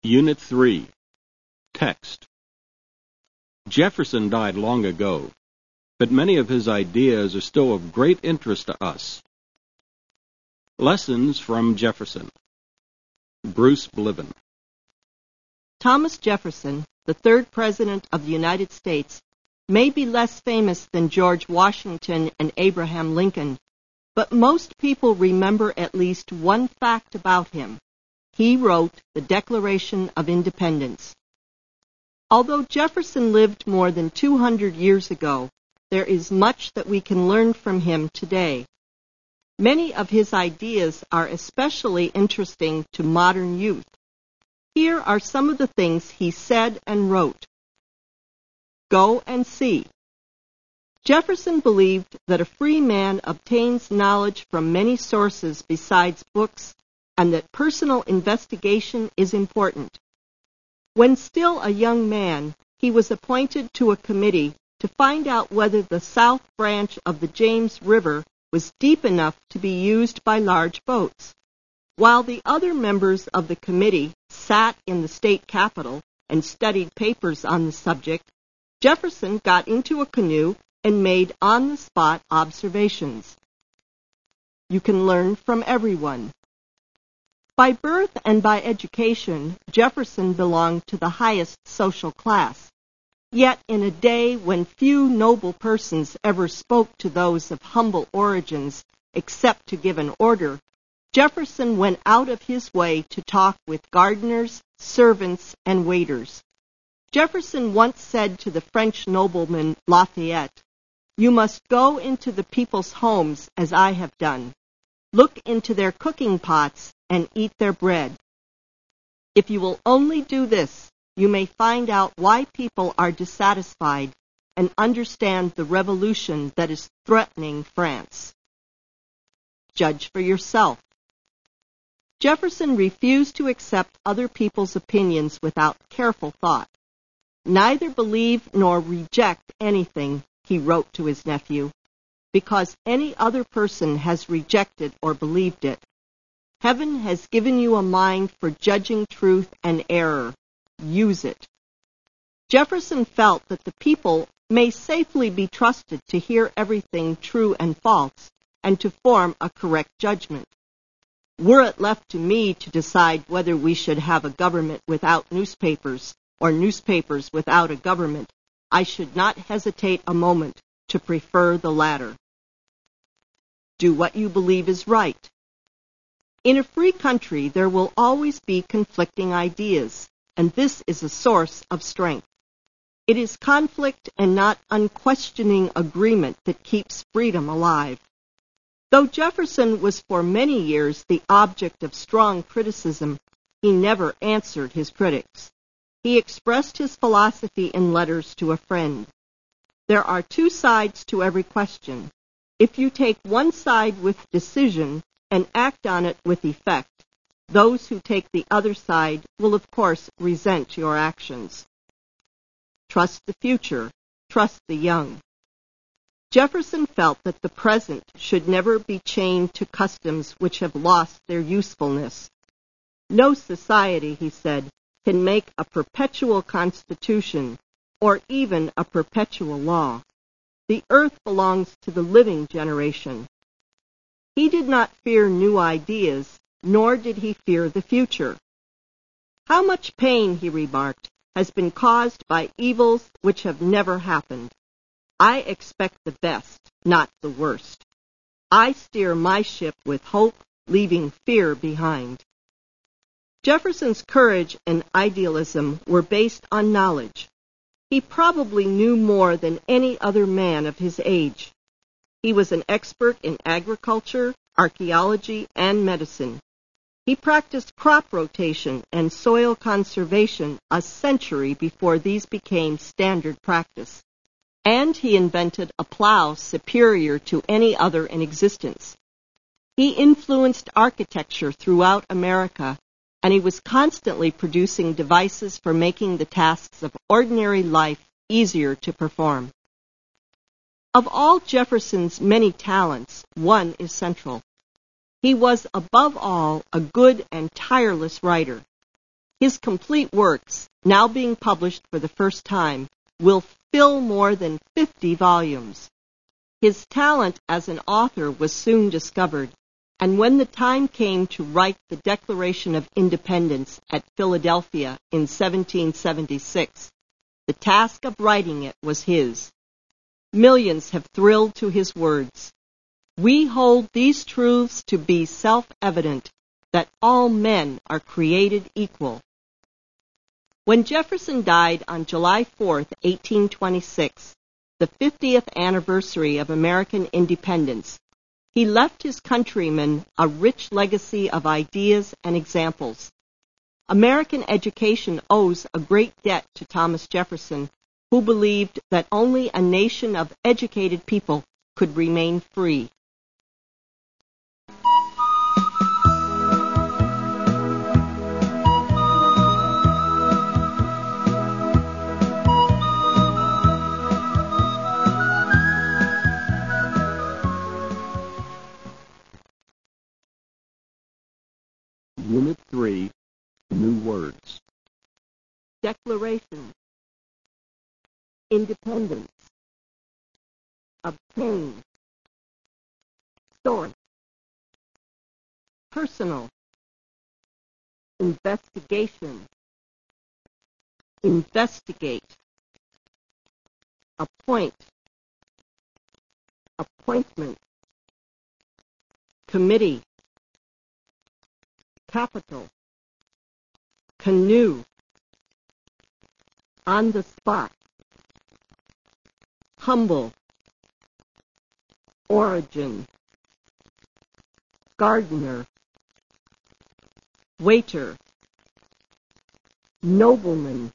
Unit 3. Text. Jefferson died long ago, but many of his ideas are still of great interest to us. Lessons from Jefferson. Bruce Bliven. Thomas Jefferson, the third President of the United States, may be less famous than George Washington and Abraham Lincoln, but most people remember at least one fact about him. He wrote the Declaration of Independence. Although Jefferson lived more than 200 years ago, there is much that we can learn from him today. Many of his ideas are especially interesting to modern youth. Here are some of the things he said and wrote. Go and see. Jefferson believed that a free man obtains knowledge from many sources besides books, and that personal investigation is important. When still a young man, he was appointed to a committee to find out whether the south branch of the James River was deep enough to be used by large boats. While the other members of the committee sat in the state capitol and studied papers on the subject, Jefferson got into a canoe and made on-the-spot observations. You can learn from everyone. By birth and by education, Jefferson belonged to the highest social class. Yet in a day when few noble persons ever spoke to those of humble origins except to give an order, Jefferson went out of his way to talk with gardeners, servants, and waiters. Jefferson once said to the French nobleman Lafayette, "You must go into the people's homes as I have done. Look into their cooking pots and eat their bread. If you will only do this, you may find out why people are dissatisfied and understand the revolution that is threatening France." Judge for yourself. Jefferson refused to accept other people's opinions without careful thought. Neither believe nor reject anything, he wrote to his nephew, because any other person has rejected or believed it. Heaven has given you a mind for judging truth and error. Use it. Jefferson felt that the people may safely be trusted to hear everything true and false, and to form a correct judgment. Were it left to me to decide whether we should have a government without newspapers, or newspapers without a government, I should not hesitate a moment to prefer the latter. Do what you believe is right. In a free country, there will always be conflicting ideas, and this is a source of strength. It is conflict and not unquestioning agreement that keeps freedom alive. Though Jefferson was for many years the object of strong criticism, he never answered his critics. He expressed his philosophy in letters to a friend. There are two sides to every question. If you take one side with decision and act on it with effect, those who take the other side will of course resent your actions. Trust the future. Trust the young. Jefferson felt that the present should never be chained to customs which have lost their usefulness. No society, he said, can make a perpetual constitution or even a perpetual law. The earth belongs to the living generation. He did not fear new ideas, nor did he fear the future. How much pain, he remarked, has been caused by evils which have never happened. I expect the best, not the worst. I steer my ship with hope, leaving fear behind. Jefferson's courage and idealism were based on knowledge. He probably knew more than any other man of his age. He was an expert in agriculture, archaeology, and medicine. He practiced crop rotation and soil conservation a century before these became standard practice. And he invented a plow superior to any other in existence. He influenced architecture throughout America, and he was constantly producing devices for making the tasks of ordinary life easier to perform. Of all Jefferson's many talents, one is central. He was above all a good and tireless writer. His complete works, now being published for the first time, will fill more than 50 volumes. His talent as an author was soon discovered, and when the time came to write the Declaration of Independence at Philadelphia in 1776, the task of writing it was his. Millions have thrilled to his words. We hold these truths to be self-evident, that all men are created equal. When Jefferson died on July 4, 1826, the 50th anniversary of American independence, he left his countrymen a rich legacy of ideas and examples. American education owes a great debt to Thomas Jefferson, who believed that only a nation of educated people could remain free. Unit 3, New Words. Declaration. Independence. Obtain. Source. Personal. Investigation. Investigate. Appoint. Appointment. Committee. Capital. Canoe. On the spot. Humble. Origin. Gardener. Waiter. Nobleman.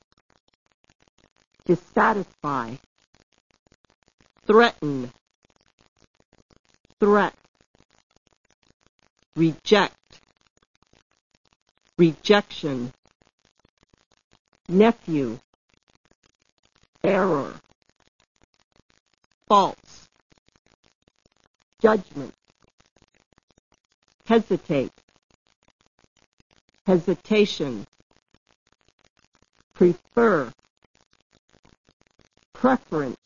Dissatisfy. Threaten. Threat. Reject. Rejection. Nephew. Error. False. Judgment. Hesitate. Hesitation. Prefer. Preference.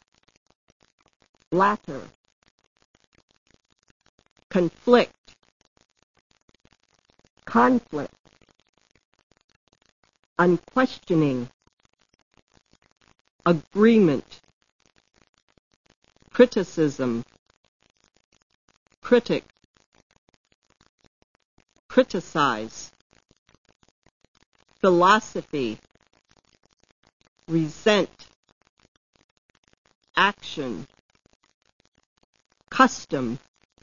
Latter. Conflict. Conflict. Unquestioning. Agreement. Criticism. Critic. Criticize. Philosophy. Resent. Action. Custom.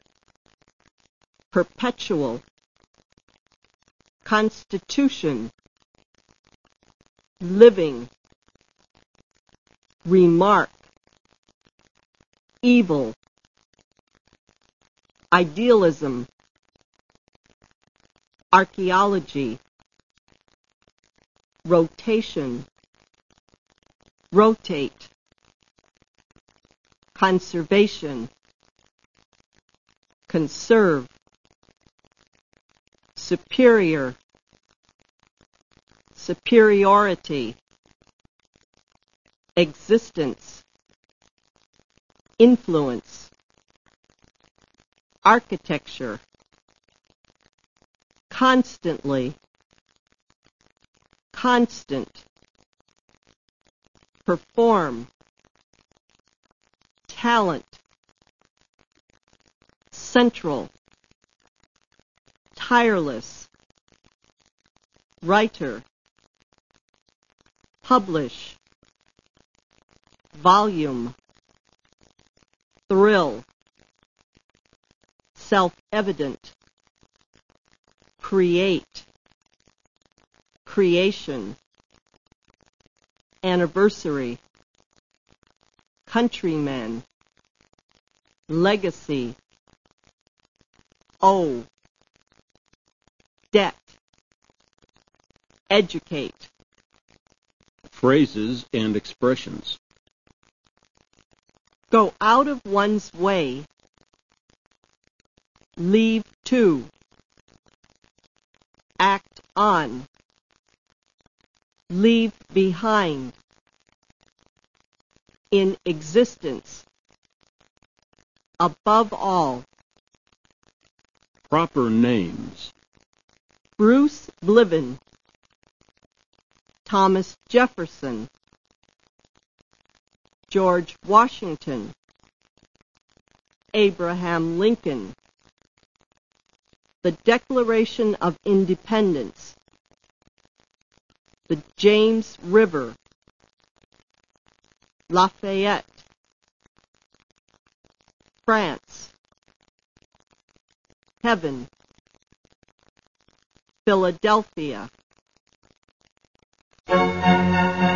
Perpetual. Constitution. Living. Remark. Evil. Idealism. Archaeology. Rotation. Rotate. Conservation. Conserve. Superior. Superiority. Existence. Influence. Architecture. Constantly. Constant. Perform. Talent. Central. Tireless. Writer. Publish. Volume. Thrill. Self-evident. Create. Creation. Anniversary. Countryman. Legacy. Owe. Debt. Educate. Phrases and expressions. Go out of one's way. Leave to. Act on. leave behind, in existence, above all. Proper names: Bruce Bliven, Thomas Jefferson, George Washington, Abraham Lincoln, the Declaration of Independence, the James River, Lafayette, France, heaven, Philadelphia.